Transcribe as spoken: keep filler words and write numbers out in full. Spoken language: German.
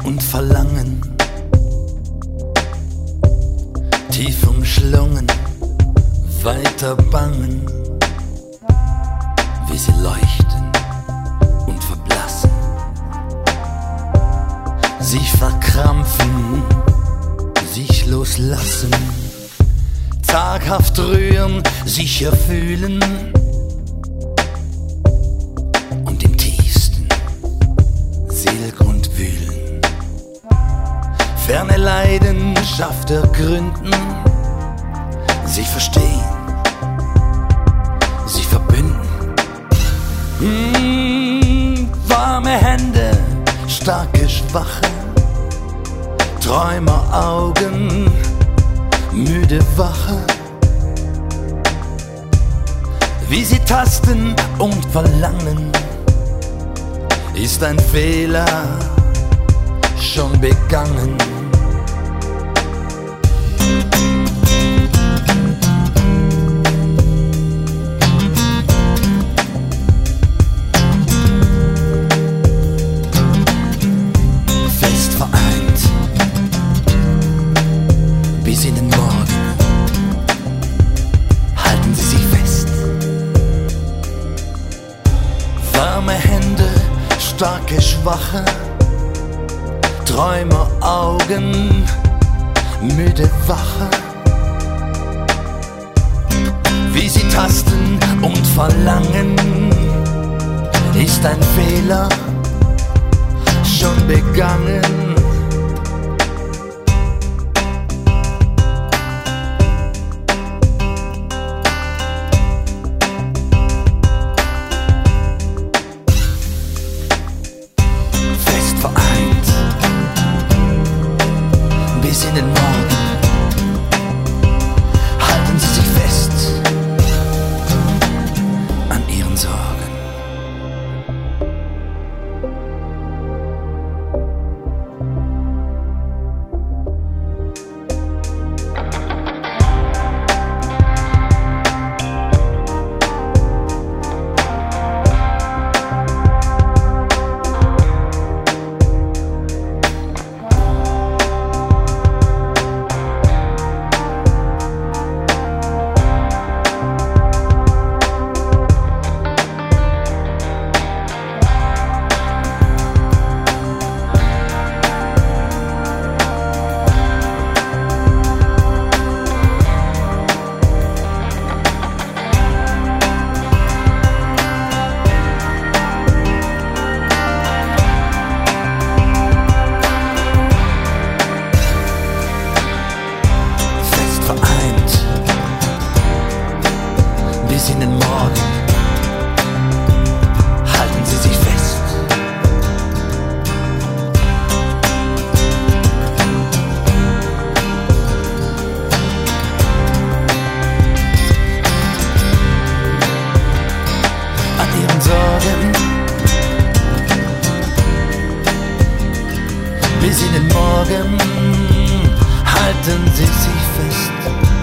und Verlangen, tief umschlungen, weiter bangen, wie sie leuchten und verblassen, sich verkrampfen, sich loslassen, zaghaft rühren, sicher fühlen und im tiefsten Seelgrund wühlen, ferne Leidenschaft ergründen, sich verstehen, sich verbünden. Mmh, warme Hände, starke, schwache, Träumeraugen, müde, wache, wie sie tasten und verlangen, ist ein Fehler schon begangen. Fest vereint bis in den Morgen, halten Sie sich fest. Warme Hände, starke, schwache, Träumeraugen, müde, wache, wie sie tasten und verlangen, ist ein Fehler schon begangen. Fest vereint bis in den Morgen, halten Sie sich fest an Ihren Sorgen. Bis in den Morgen, halten Sie sich fest. An Ihren Sorgen, bis in den Morgen, halten Sie sich fest.